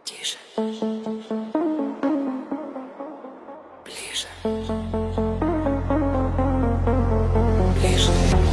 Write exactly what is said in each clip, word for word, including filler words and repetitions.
Тише. Ближе. Ближе.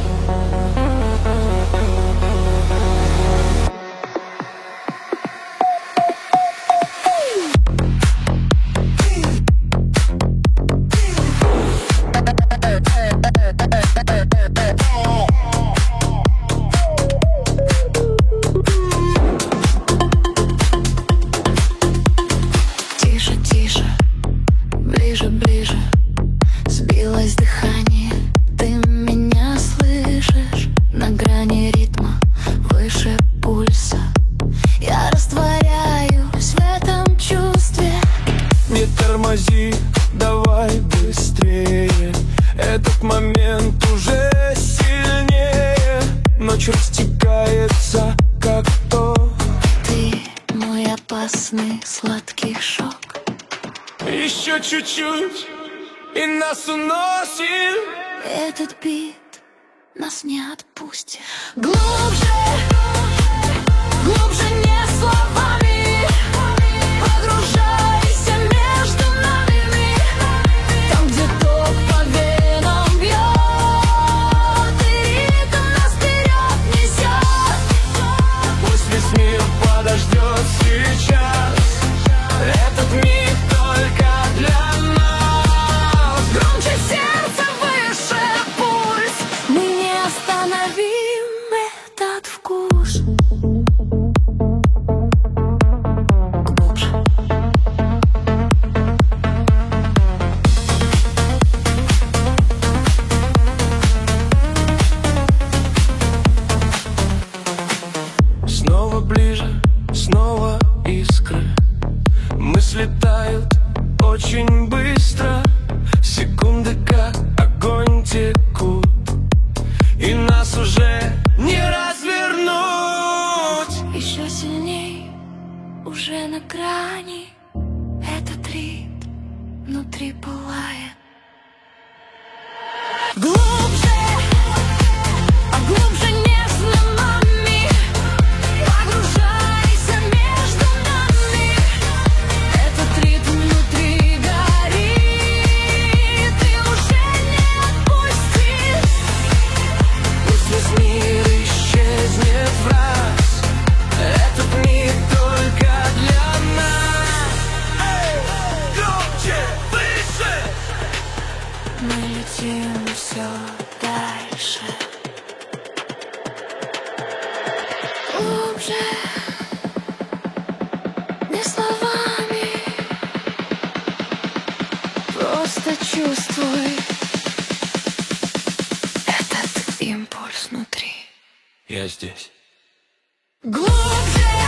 Тише, тише, ближе, ближе. Сбилось дыхание, ты меня слышишь? На грани ритма, выше пульса. Я растворяюсь в этом чувстве. Не тормози, давай быстрее. Этот момент уже сильнее. Ночь растекается, как то. Ты мой опасный сладкий шок. Еще чуть-чуть, и нас уносит. Этот бит нас не отпустит. Глубже, глубже не словами. Погружайся между нами. Там, где ток по венам бьет, и ритм нас вперед несет. Пусть весь мир подождет сейчас. Этот миг только для нас. Громче сердце, выше пульс. Мы не остановим этот вкус. Глубже. Снова ближе, снова искры. Мысли тают очень быстро. Секунды как огонь текут, и нас уже не развернуть. Еще сильней, уже на грани. Этот ритм внутри пылает. Глубже, а глубже нежно нами. Погружайся между нами. Этот ритм внутри горит и уже не отпустит. Пусть весь мир исчезнет в раз. Этот миг только для нас. Эй, громче, выше. Мы летим все дальше. Глубже, не словами. Просто чувствуй этот импульс внутри. Я здесь. Глубже.